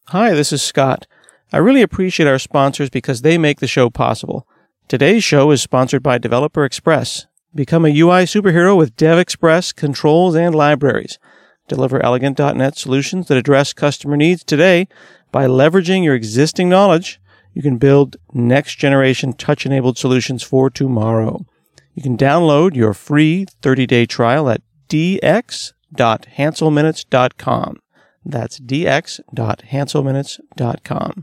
Hi, this is Scott. I really appreciate our sponsors because they make the show possible. Today's show is sponsored by Developer Express. Become a UI superhero with DevExpress controls and libraries. Deliver elegant.NET solutions that address customer needs today. By leveraging your existing knowledge, you can build next-generation touch-enabled solutions for tomorrow. You can download your free 30-day trial at dx.hanselminutes.com. That's dx.hanselminutes.com.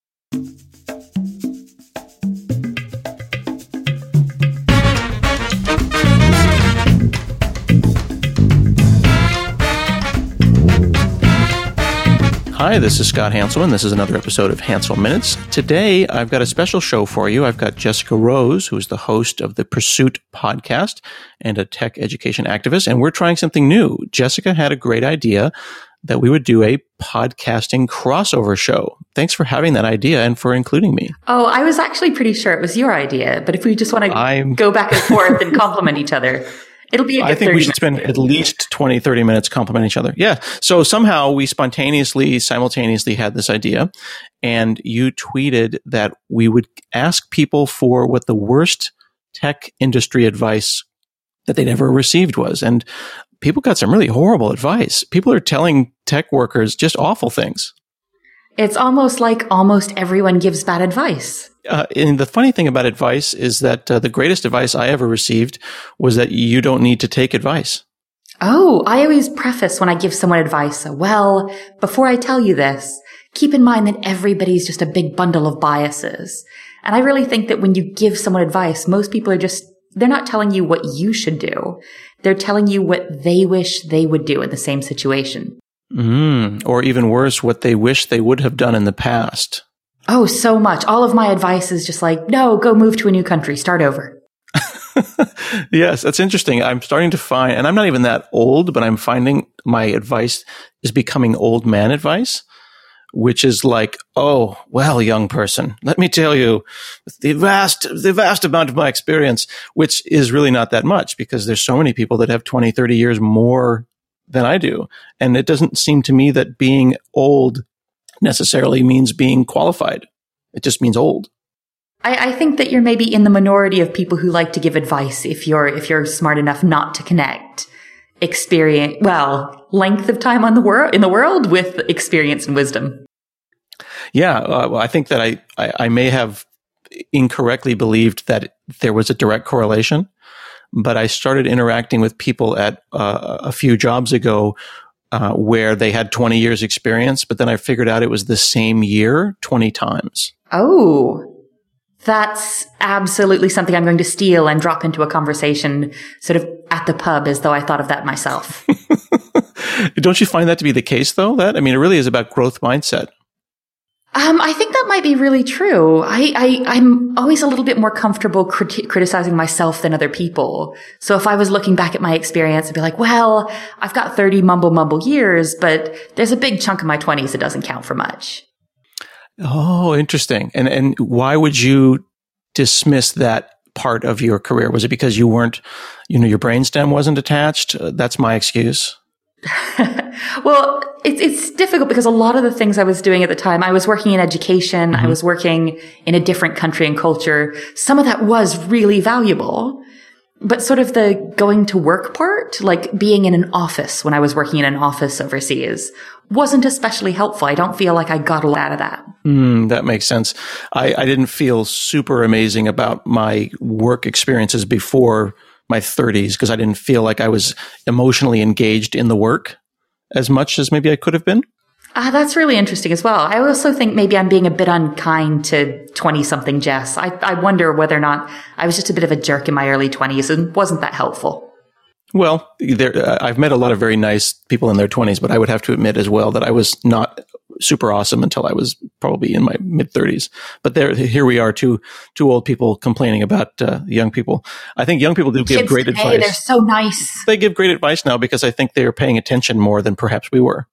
Hi, this is Scott Hanselman. This is another episode of Hansel Minutes. Today, I've got a special show for you. I've got Jessica Rose, who is the host of the Pursuit podcast and a tech education activist, and we're trying something new. Jessica had a great idea that we would do a podcasting crossover show. Thanks for having that idea and for including me. Oh, I was actually pretty sure it was your idea, but if we just want to go back and forth and compliment each other, it'll be a good I think we should spend at least 20, 30 minutes complimenting each other. Yeah. So somehow we simultaneously had this idea, and you tweeted that we would ask people for what the worst tech industry advice that they'd ever received was. And people got some really horrible advice. People are telling tech workers just awful things. It's almost like almost everyone gives bad advice. And the funny thing about advice is that the greatest advice I ever received was that you don't need to take advice. Oh, I always preface when I give someone advice, well, before I tell you this, keep in mind that everybody's just a big bundle of biases. And I really think that when you give someone advice, most people they're not telling you what you should do. They're telling you what they wish they would do in the same situation. Or even worse, what they wish they would have done in the past. Oh, so much. All of my advice is just like, no, go move to a new country, start over. Yes, that's interesting. I'm starting to find, and I'm not even that old, but I'm finding my advice is becoming old man advice, which is like, oh, well, young person, let me tell you the vast amount of my experience, which is really not that much because there's so many people that have 20, 30 years more than I do. And it doesn't seem to me that being old necessarily means being qualified. It just means old. I think that you're maybe in the minority of people who like to give advice if you're smart enough not to connect length of time in the world with experience and wisdom. Yeah, I think that I may have incorrectly believed that there was a direct correlation, but I started interacting with people at a few jobs ago where they had 20 years experience, but then I figured out it was the same year 20 times. Oh, that's absolutely something I'm going to steal and drop into a conversation sort of at the pub as though I thought of that myself. Don't you find that to be the case, though? It really is about growth mindset. I think that might be really true. I'm always a little bit more comfortable criticizing myself than other people. So if I was looking back at my experience, I'd be like, well, I've got 30 mumble years, but there's a big chunk of my 20s that doesn't count for much. Oh, interesting. And why would you dismiss that part of your career? Was it because you weren't, your brainstem wasn't attached? That's my excuse. Well, it's difficult because a lot of the things I was doing at the time, I was working in education, I was working in a different country and culture. Some of that was really valuable, but sort of the going to work part, like being in an office when I was working in an office overseas, wasn't especially helpful. I don't feel like I got a lot out of that. That makes sense. I didn't feel super amazing about my work experiences before my 30s because I didn't feel like I was emotionally engaged in the work as much as maybe I could have been. That's really interesting as well. I also think maybe I'm being a bit unkind to 20-something Jess. I wonder whether or not I was just a bit of a jerk in my early 20s and wasn't that helpful. Well, I've met a lot of very nice people in their 20s, but I would have to admit as well that I was not super awesome until I was probably in my mid-30s. But here we are, two old people complaining about young people. I think young people do give great advice. They're so nice. They give great advice now because I think they're paying attention more than perhaps we were.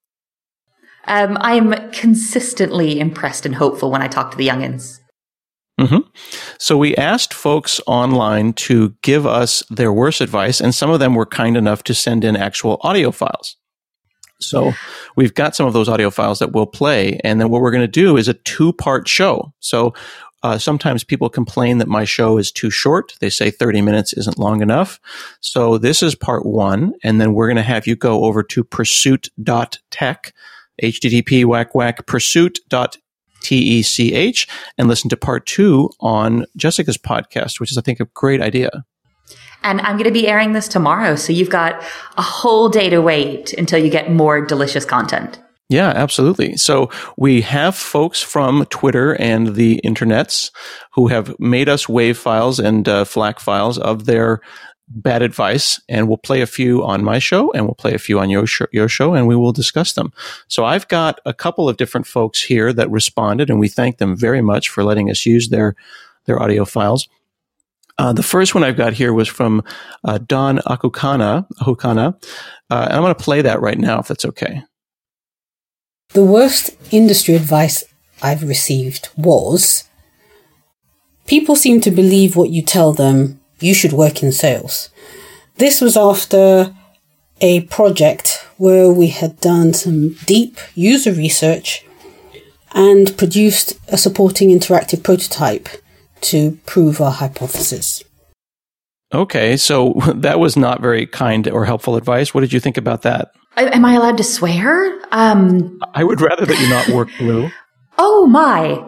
I'm consistently impressed and hopeful when I talk to the youngins. Mm-hmm. So we asked folks online to give us their worst advice, and some of them were kind enough to send in actual audio files. So we've got some of those audio files that we'll play. And then what we're going to do is a 2-part show. So sometimes people complain that my show is too short. They say 30 minutes isn't long enough. So this is part 1. And then we're going to have you go over to pursuit.tech, http:// pursuit.tech, and listen to part 2 on Jessica's podcast, which is, I think, a great idea. And I'm going to be airing this tomorrow. So you've got a whole day to wait until you get more delicious content. Yeah, absolutely. So we have folks from Twitter and the internets who have made us WAV files and FLAC files of their bad advice. And we'll play a few on my show and we'll play a few on your show and we will discuss them. So I've got a couple of different folks here that responded and we thank them very much for letting us use their audio files. The first one I've got here was from Don Ahukana, and I'm going to play that right now, if that's okay. The worst industry advice I've received was, people seem to believe what you tell them, you should work in sales. This was after a project where we had done some deep user research and produced a supporting interactive prototype to prove our hypothesis. Okay, so that was not very kind or helpful advice. What did you think about that? Am I allowed to swear? I would rather that you not work blue. Oh my.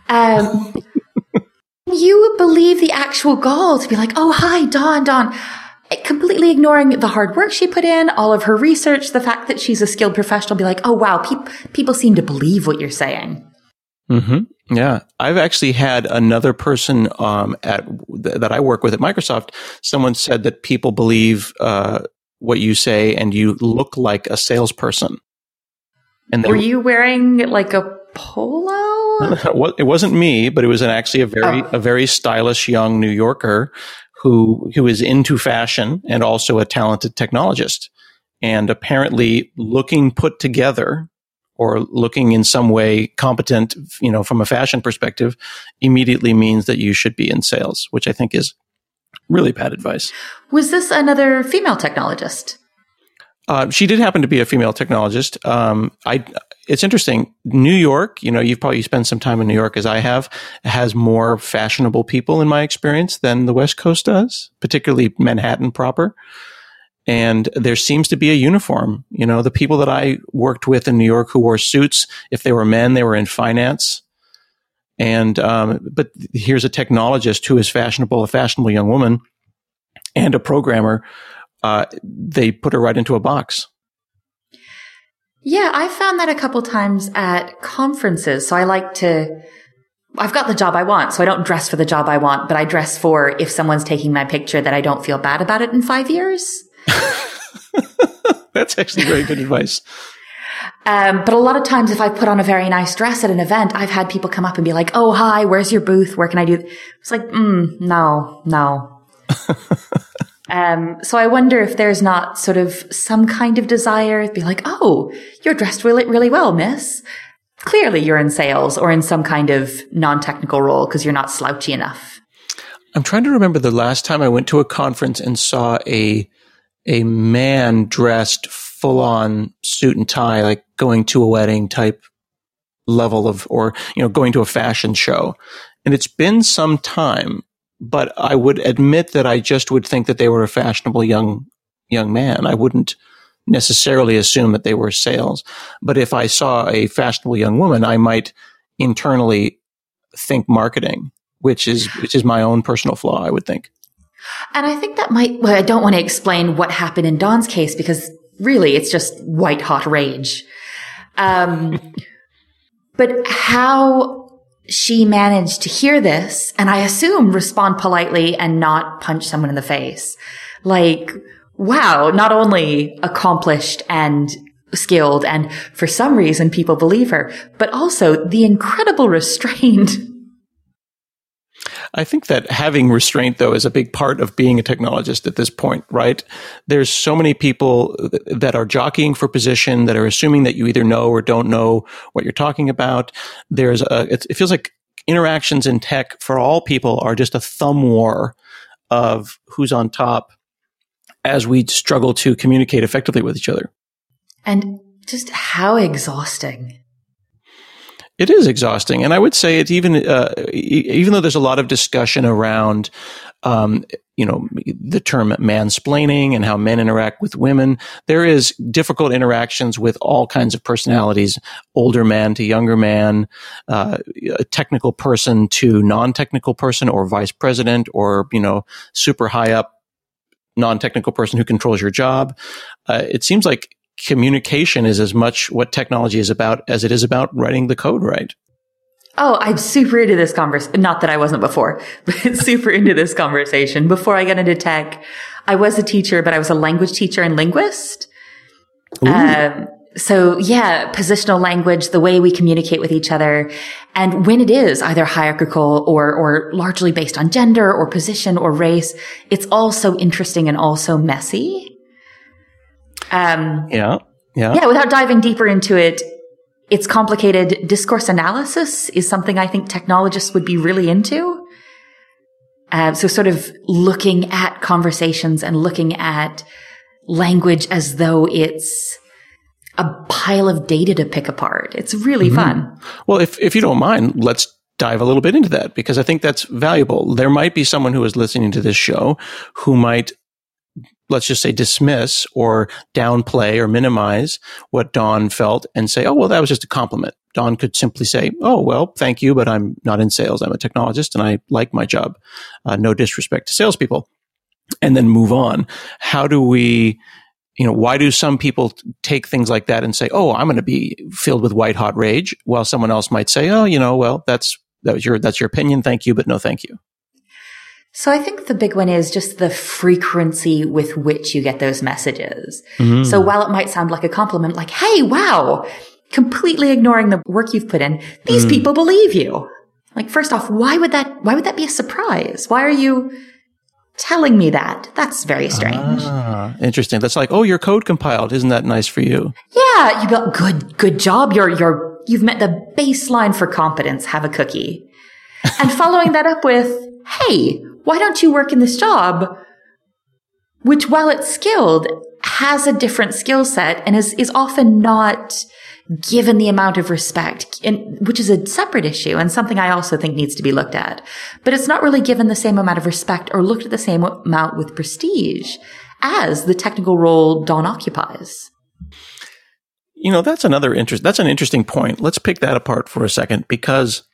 You believe the actual goal to be like, oh, hi, Dawn. Completely ignoring the hard work she put in, all of her research, the fact that she's a skilled professional, be like, oh, wow, people seem to believe what you're saying. Mm-hmm. Yeah. I've actually had another person that I work with at Microsoft, someone said that people believe what you say and you look like a salesperson. And were you wearing like a polo? It wasn't me, but it was actually a very stylish young New Yorker who is into fashion and also a talented technologist. And apparently looking put together or looking in some way competent, from a fashion perspective, immediately means that you should be in sales, which I think is really bad advice. Was this another female technologist? She did happen to be a female technologist. It's interesting. New York, you've probably spent some time in New York as I have, has more fashionable people in my experience than the West Coast does, particularly Manhattan proper. And there seems to be a uniform. The people that I worked with in New York who wore suits, if they were men, they were in finance. And, but here's a technologist who is fashionable, a fashionable young woman, and a programmer. They put her right into a box. Yeah, I found that a couple times at conferences. So I've got the job I want, so I don't dress for the job I want, but I dress for if someone's taking my picture that I don't feel bad about it in 5 years. That's actually very good advice. But a lot of times if I put on a very nice dress at an event, I've had people come up and be like, oh, hi, where's your booth? Where can I do? It's like, no. So I wonder if there's not sort of some kind of desire to be like, oh, you're dressed really, really well, miss. Clearly you're in sales or in some kind of non-technical role because you're not slouchy enough. I'm trying to remember the last time I went to a conference and saw a man dressed full on suit and tie, like going to a wedding type level or going to a fashion show. And it's been some time, but I would admit that I just would think that they were a fashionable young man. I wouldn't necessarily assume that they were sales. But if I saw a fashionable young woman, I might internally think marketing, which is my own personal flaw, I would think. And I think that I don't want to explain what happened in Dawn's case because really it's just white hot rage. But how she managed to hear this and I assume respond politely and not punch someone in the face. Like, wow, not only accomplished and skilled and for some reason people believe her, but also the incredible restraint. I think that having restraint, though, is a big part of being a technologist at this point, right? There's so many people that are jockeying for position, that are assuming that you either know or don't know what you're talking about. It feels like interactions in tech for all people are just a thumb war of who's on top as we struggle to communicate effectively with each other. And Just how exhausting. It is exhausting. And I would say it's even though there's a lot of discussion around, the term mansplaining and how men interact with women, there is difficult interactions with all kinds of personalities, older man to younger man, a technical person to non-technical person, or vice president, or, super high up non-technical person who controls your job. It seems like communication is as much what technology is about as it is about writing the code right. Oh, I'm super into this conversation. Not that I wasn't before, but super into this conversation. Before I got into tech, I was a teacher, but I was a language teacher and linguist. So yeah, positional language, the way we communicate with each other. And when it is either hierarchical or largely based on gender or position or race, it's all so interesting and also messy. Yeah. Without diving deeper into it, it's complicated. Discourse analysis is something I think technologists would be really into. So sort of looking at conversations and looking at language as though it's a pile of data to pick apart. It's really fun. Well, if you don't mind, let's dive a little bit into that, because I think that's valuable. There might be someone who is listening to this show who might, let's just say, dismiss or downplay or minimize what Dawn felt and say, oh, well, that was just a compliment. Dawn could simply say, oh, well, thank you, but I'm not in sales. I'm a technologist and I like my job. No disrespect to salespeople. And then move on. How do we, why do some people take things like that and say, oh, I'm going to be filled with white hot rage, while someone else might say, oh, well, that's your opinion. Thank you, but no thank you. So I think the big one is just the frequency with which you get those messages. So while it might sound like a compliment, like, hey, wow, completely ignoring the work you've put in, these people believe you. Like, first off, why would that be a surprise? Why are you telling me that? That's very strange. Interesting. That's like, oh, your code compiled. Isn't that nice for you? Yeah. You go, good job. You've met the baseline for competence. Have a cookie. And following that up with, hey, why don't you work in this job, which, while it's skilled, has a different skill set and is often not given the amount of respect, which is a separate issue and something I also think needs to be looked at. But it's not really given the same amount of respect or looked at the same amount with prestige as the technical role Dawn occupies. That's that's an interesting point. Let's pick that apart for a second, because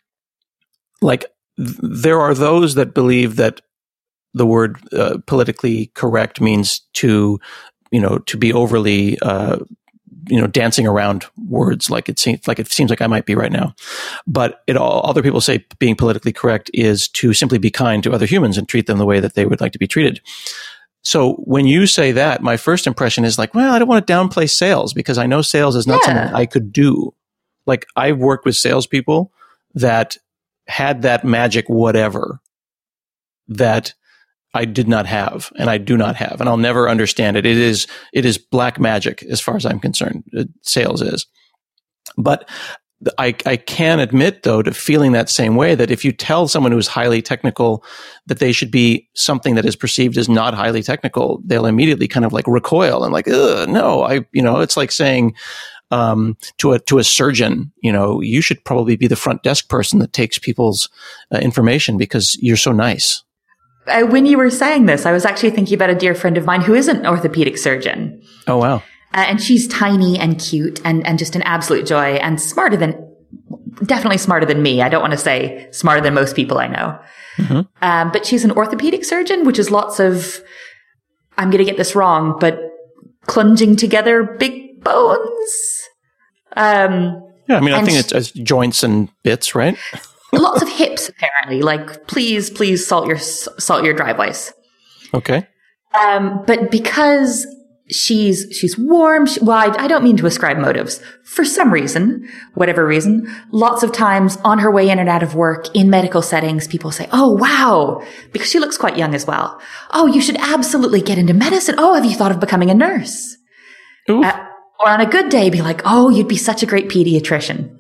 there are those that believe that the word politically correct means to be overly, dancing around words, like it seems like I might be right now. But other people say being politically correct is to simply be kind to other humans and treat them the way that they would like to be treated. So when you say that, my first impression is like, well, I don't want to downplay sales, because I know sales is not something I could do. Like, I've worked with salespeople that had that magic whatever that I did not have, and I do not have, and I'll never understand it. It is black magic as far as I'm concerned. Sales is. But I can admit, though, to feeling that same way, that if you tell someone who's highly technical that they should be something that is perceived as not highly technical, they'll immediately kind of like recoil and like, no, it's like saying, to a surgeon, you should probably be the front desk person that takes people's information because you're so nice. When you were saying this, I was actually thinking about a dear friend of mine who is an orthopedic surgeon. Oh, wow. And she's tiny and cute and just an absolute joy, and definitely smarter than me. I don't want to say smarter than most people I know. But she's an orthopedic surgeon, which is lots of, I'm going to get this wrong, but clunging together big bones. I think it's joints and bits, right? Lots of hips, apparently. Like, please salt your driveways. Okay. But because she's warm, I don't mean to ascribe motives. For some reason, whatever reason, lots of times on her way in and out of work in medical settings, people say, oh, wow, because she looks quite young as well. Oh, you should absolutely get into medicine. Oh, have you thought of becoming a nurse? Or on a good day, be like, oh, you'd be such a great pediatrician.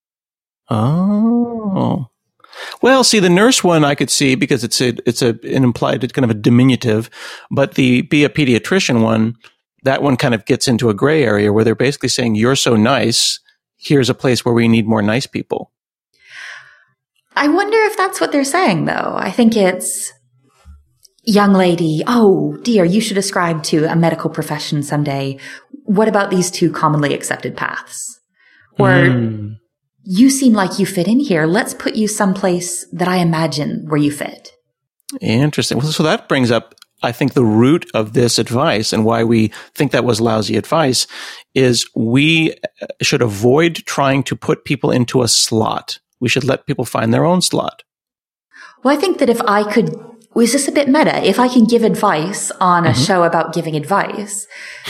Oh. Well, see, the nurse one I could see because it's an implied kind of a diminutive, but the be a pediatrician one, that one kind of gets into a gray area where they're basically saying, you're so nice. Here's a place where we need more nice people. I wonder if that's what they're saying, though. I think it's, young lady, oh dear, you should ascribe to a medical profession someday. What about these two commonly accepted paths? Or you seem like you fit in here. Let's put you someplace that I imagine where you fit. Interesting. Well, so that brings up, I think, the root of this advice and why we think that was lousy advice is we should avoid trying to put people into a slot. We should let people find their own slot. Well, I think that if I could, was this a bit meta? If I can give advice on a show about giving advice,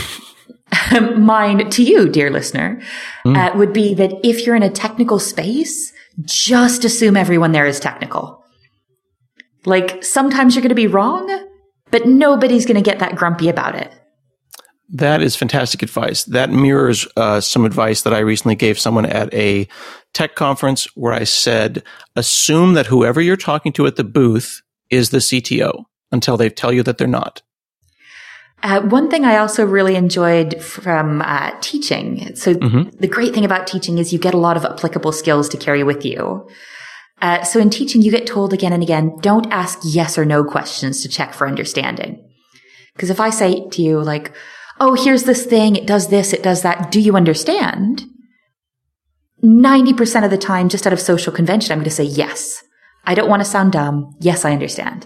mine to you, dear listener, would be that if you're in a technical space, just assume everyone there is technical. Like, sometimes you're going to be wrong, but nobody's going to get that grumpy about it. That is fantastic advice. That mirrors some advice that I recently gave someone at a tech conference where I said, assume that whoever you're talking to at the booth is the CTO until they tell you that they're not. One thing I also really enjoyed from teaching. So the great thing about teaching is you get a lot of applicable skills to carry with you. So in teaching, you get told again and again, don't ask yes or no questions to check for understanding. Because if I say to you like, oh, here's this thing, it does this, it does that, do you understand? 90% of the time, just out of social convention, I'm going to say yes. I don't want to sound dumb. Yes, I understand.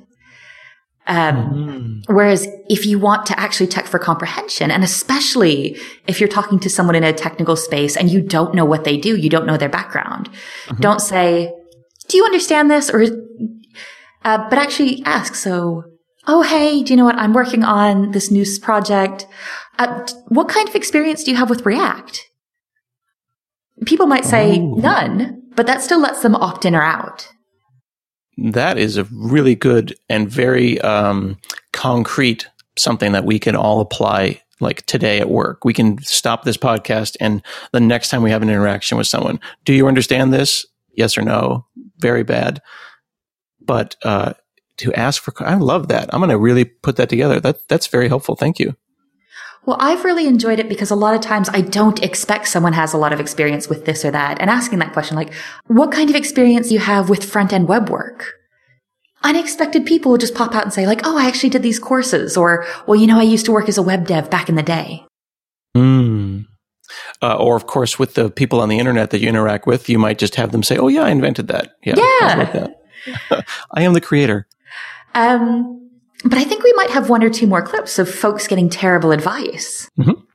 Whereas if you want to actually check for comprehension, and especially if you're talking to someone in a technical space and you don't know what they do, you don't know their background, don't say, do you understand this? Or, but actually ask. So, oh, hey, do you know what? I'm working on this new project. What kind of experience do you have with React? People might say none, but that still lets them opt in or out. That is a really good and very concrete something that we can all apply like today at work. We can stop this podcast and the next time we have an interaction with someone, do you understand this? Yes or no? Very bad. But to ask for, I love that. I'm going to really put that together. That's very helpful. Thank you. Well, I've really enjoyed it because a lot of times I don't expect someone has a lot of experience with this or that. And asking that question, like, what kind of experience do you have with front-end web work? Unexpected people will just pop out and say like, oh, I actually did these courses. Or, well, you know, I used to work as a web dev back in the day. Or, of course, with the people on the internet that you interact with, you might just have them say, oh, yeah, I invented that. Yeah. Like that. I am the creator. But I think we might have one or two more clips of folks getting terrible advice.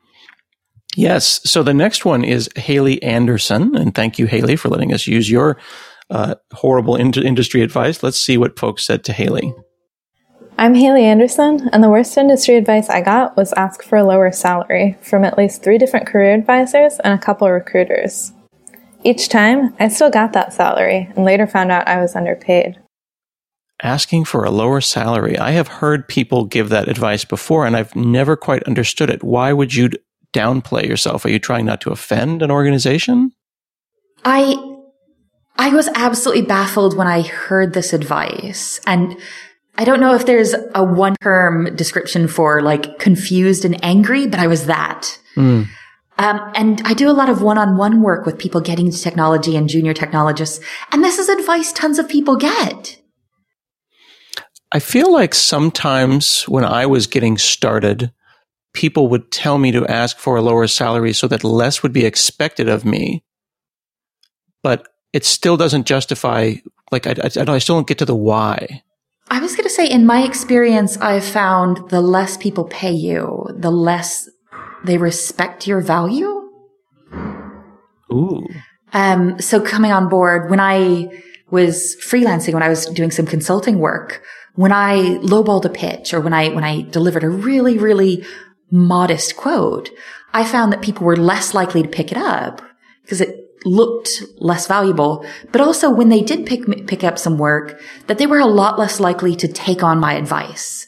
Yes. So the next one is Haley Anderson. And thank you, Haley, for letting us use your horrible industry advice. Let's see what folks said to Haley. I'm Haley Anderson, and the worst industry advice I got was ask for a lower salary from at least 3 different career advisors and a couple of recruiters. Each time, I still got that salary and later found out I was underpaid. Asking for a lower salary. I have heard people give that advice before, and I've never quite understood it. Why would you downplay yourself? Are you trying not to offend an organization? I was absolutely baffled when I heard this advice. And I don't know if there's a one-term description for like confused and angry, but I was that. And I do a lot of one-on-one work with people getting into technology and junior technologists. And this is advice tons of people get. I feel like sometimes when I was getting started, people would tell me to ask for a lower salary so that less would be expected of me. But it still doesn't justify, like, I still don't get to the why. I was going to say, in my experience, I've found the less people pay you, the less they respect your value. Ooh. So coming on board, when I was freelancing, when I was doing some consulting work, when I lowballed a pitch or when I delivered a really, really modest quote, I found that people were less likely to pick it up because it looked less valuable. But also when they did pick up some work, that they were a lot less likely to take on my advice.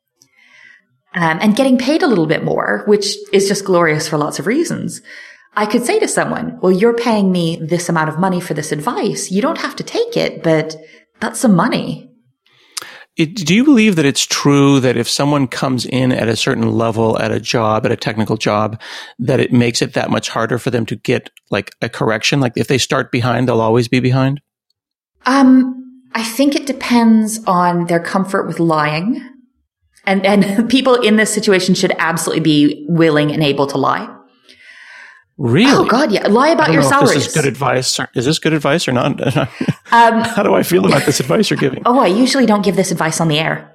And getting paid a little bit more, which is just glorious for lots of reasons. I could say to someone, well, you're paying me this amount of money for this advice. You don't have to take it, but that's some money. Do you believe that it's true that if someone comes in at a certain level at a job, at a technical job, that it makes it that much harder for them to get like a correction? Like if they start behind, they'll always be behind? I think it depends on their comfort with lying. And people in this situation should absolutely be willing and able to lie. Really? Oh God, yeah. Lie about your salaries. This is good advice. Is this good advice or not? How do I feel about this advice you're giving? Oh, I usually don't give this advice on the air.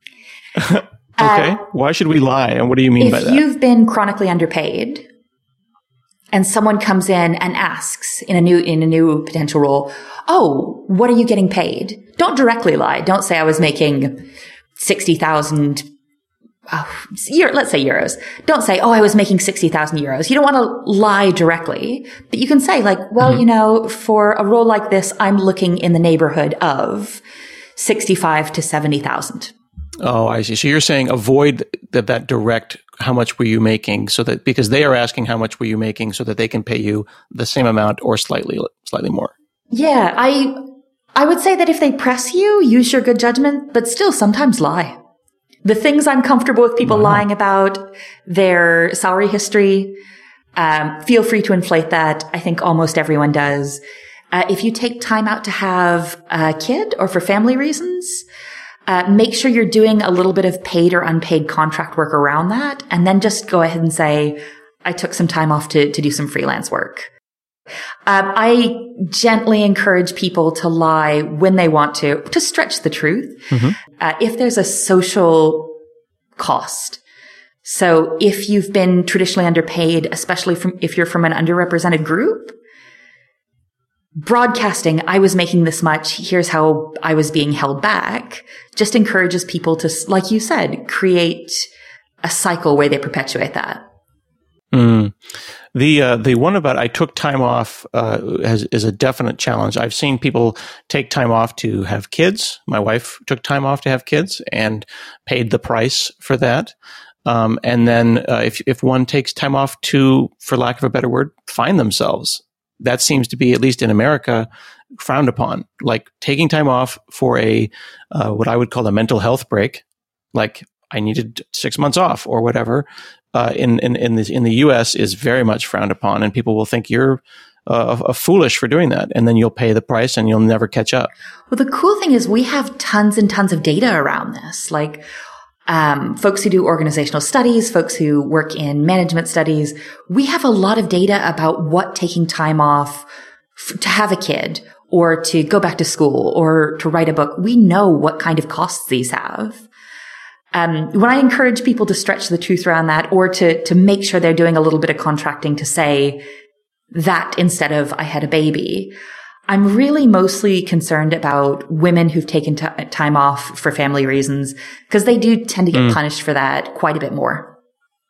Okay. Why should we lie? And what do you mean by that? If you've been chronically underpaid and someone comes in and asks in a new potential role, oh, what are you getting paid? Don't directly lie. Don't say I was making 60,000 let's say euros. Don't say, oh, I was making 60,000 euros. You don't want to lie directly, but you can say like, well, for a role like this, I'm looking in the neighborhood of 65 to 70,000. Oh, I see. So you're saying avoid that direct, how much were you making, so that, because they are asking how much were you making so that they can pay you the same amount or slightly more. Yeah. I would say that if they press you, use your good judgment, but still sometimes lie. The things I'm comfortable with people lying about, their salary history, feel free to inflate that. I think almost everyone does. If you take time out to have a kid or for family reasons, make sure you're doing a little bit of paid or unpaid contract work around that. And then just go ahead and say, I took some time off to do some freelance work. I gently encourage people to lie when they want to stretch the truth. Mm-hmm. If there's a social cost. So if you've been traditionally underpaid, especially if you're from an underrepresented group, broadcasting, I was making this much, here's how I was being held back, just encourages people to, like you said, create a cycle where they perpetuate that. Mm. The one about I took time off is a definite challenge. I've seen people take time off to have kids. My wife took time off to have kids and paid the price for that. And then if one takes time off to, for lack of a better word, find themselves, that seems to be, at least in America, frowned upon. Like taking time off for a what I would call a mental health break, like I needed 6 months off or whatever. In the U.S. is very much frowned upon, and people will think you're foolish for doing that, and then you'll pay the price and you'll never catch up. Well, the cool thing is we have tons and tons of data around this, like folks who do organizational studies, folks who work in management studies. We have a lot of data about what taking time off to have a kid or to go back to school or to write a book. We know what kind of costs these have. When I encourage people to stretch the truth around that or to make sure they're doing a little bit of contracting to say that instead of I had a baby, I'm really mostly concerned about women who've taken time off for family reasons because they do tend to get punished for that quite a bit more.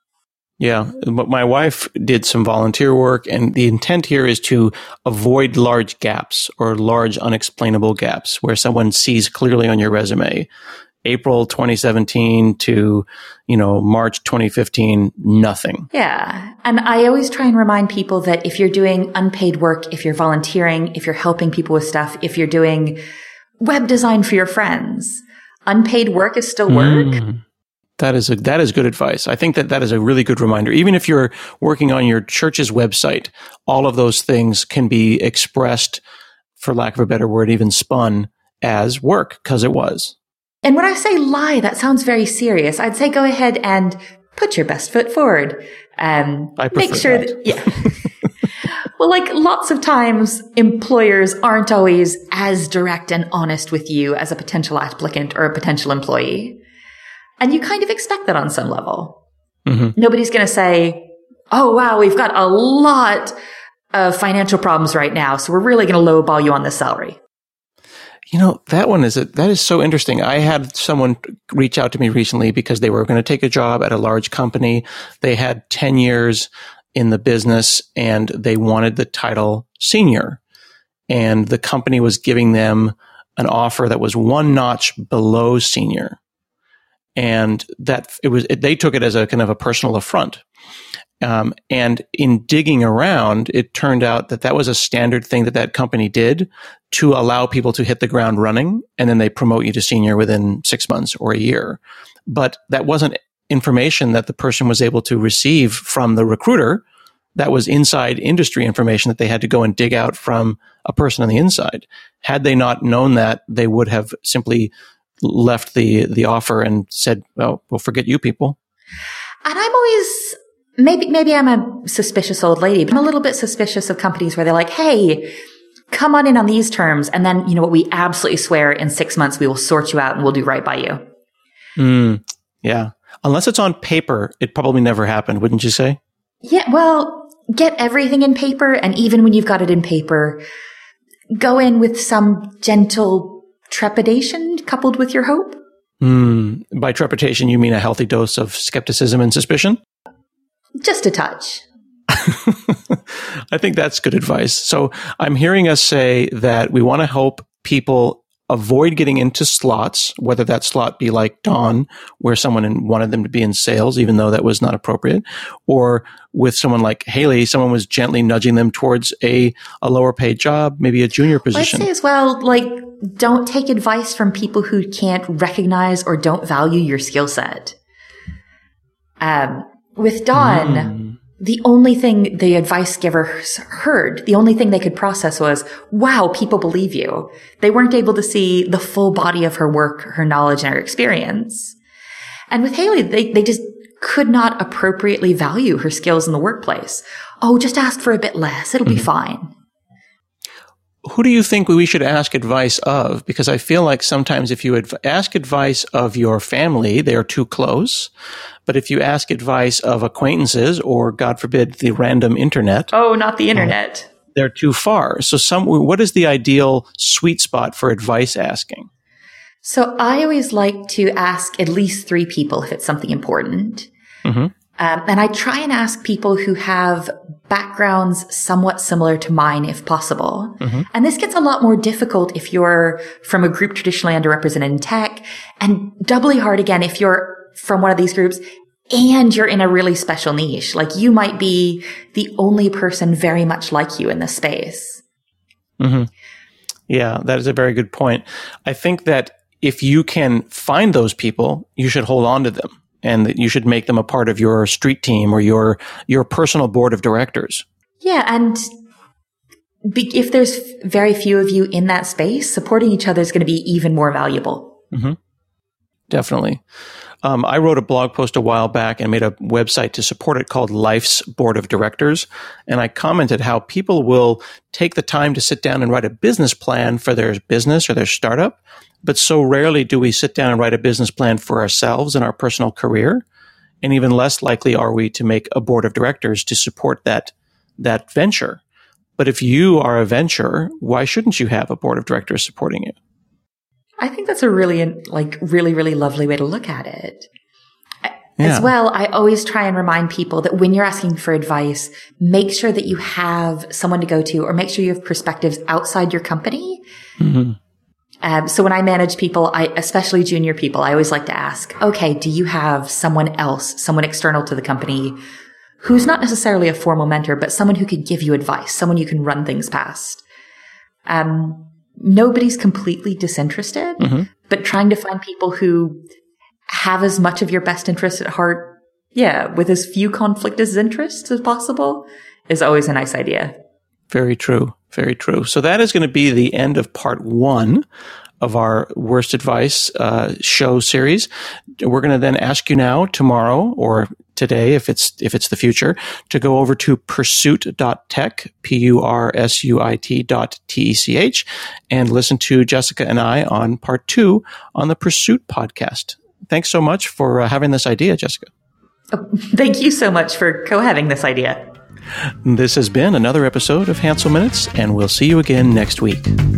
Yeah, but my wife did some volunteer work, and the intent here is to avoid large gaps or large unexplainable gaps where someone sees clearly on your resume April 2017 to, March 2015, nothing. Yeah. And I always try and remind people that if you're doing unpaid work, if you're volunteering, if you're helping people with stuff, if you're doing web design for your friends, unpaid work is still work. That is good advice. I think that is a really good reminder. Even if you're working on your church's website, all of those things can be expressed, for lack of a better word, even spun as work, because it was. And when I say lie, that sounds very serious. I'd say go ahead and put your best foot forward. I make sure that yeah. Well, like lots of times employers aren't always as direct and honest with you as a potential applicant or a potential employee. And you kind of expect that on some level. Mm-hmm. Nobody's going to say, oh, wow, we've got a lot of financial problems right now, so we're really going to lowball you on this salary. That is so interesting. I had someone reach out to me recently because they were going to take a job at a large company. They had 10 years in the business and they wanted the title senior. And the company was giving them an offer that was one notch below senior. And they took it as a kind of a personal affront. And in digging around, it turned out that was a standard thing that company did to allow people to hit the ground running. And then they promote you to senior within 6 months or a year. But that wasn't information that the person was able to receive from the recruiter. That was inside industry information that they had to go and dig out from a person on the inside. Had they not known that, they would have simply left the offer and said, "Well, we'll forget you people." And I'm always, maybe I'm a suspicious old lady, but I'm a little bit suspicious of companies where they're like, "Hey, come on in on these terms. And then, you know what, we absolutely swear in 6 months, we will sort you out and we'll do right by you." Yeah. Unless it's on paper, it probably never happened, wouldn't you say? Yeah. Well, get everything in paper. And even when you've got it in paper, go in with some gentle trepidation coupled with your hope. By trepidation, you mean a healthy dose of skepticism and suspicion? Just a touch. I think that's good advice. So I'm hearing us say that we want to help people avoid getting into slots, whether that slot be like Dawn, where someone wanted them to be in sales, even though that was not appropriate, or with someone like Haley, someone was gently nudging them towards a lower paid job, maybe a junior position. I'd say as well, don't take advice from people who can't recognize or don't value your skill set. With Dawn, the only thing the advice givers heard, the only thing they could process was, wow, people believe you. They weren't able to see the full body of her work, her knowledge, and her experience. And with Haley, they just could not appropriately value her skills in the workplace. Oh, just ask for a bit less. It'll be fine. Who do you think we should ask advice of? Because I feel like sometimes if you ask advice of your family, they are too close. But if you ask advice of acquaintances or, God forbid, the random internet. Oh, not the internet. They're too far. So what is the ideal sweet spot for advice asking? So I always like to ask at least 3 people if it's something important. And I try and ask people who have backgrounds somewhat similar to mine, if possible. And this gets a lot more difficult if you're from a group traditionally underrepresented in tech, and doubly hard again if you're from one of these groups and you're in a really special niche. Like you might be the only person very much like you in this space. Yeah, that is a very good point. I think that if you can find those people, you should hold on to them. And that you should make them a part of your street team or your personal board of directors. Yeah, and if there's very few of you in that space, supporting each other is going to be even more valuable. Definitely. I wrote a blog post a while back and made a website to support it called Life's Board of Directors. And I commented how people will take the time to sit down and write a business plan for their business or their startup. But so rarely do we sit down and write a business plan for ourselves and our personal career. And even less likely are we to make a board of directors to support that venture. But if you are a venture, why shouldn't you have a board of directors supporting you? I think that's a really, really lovely way to look at it. As well, I always try and remind people that when you're asking for advice, make sure that you have someone to go to, or make sure you have perspectives outside your company. So when I manage people, especially junior people, I always like to ask, okay, do you have someone else, someone external to the company who's not necessarily a formal mentor, but someone who could give you advice, someone you can run things past? Nobody's completely disinterested, but trying to find people who have as much of your best interest at heart, with as few conflict as interests as possible, is always a nice idea. Very true. Very true. So that is going to be the end of part 1 of our Worst Advice show series. We're going to then ask you now, tomorrow, or today, if it's the future, to go over to pursuit.tech, pursuit.tech, and listen to Jessica and I on part 2 on the Pursuit podcast. Thanks so much for having this idea, Jessica. Oh, thank you so much for co-having this idea. This has been another episode of Hansel Minutes, and we'll see you again next week.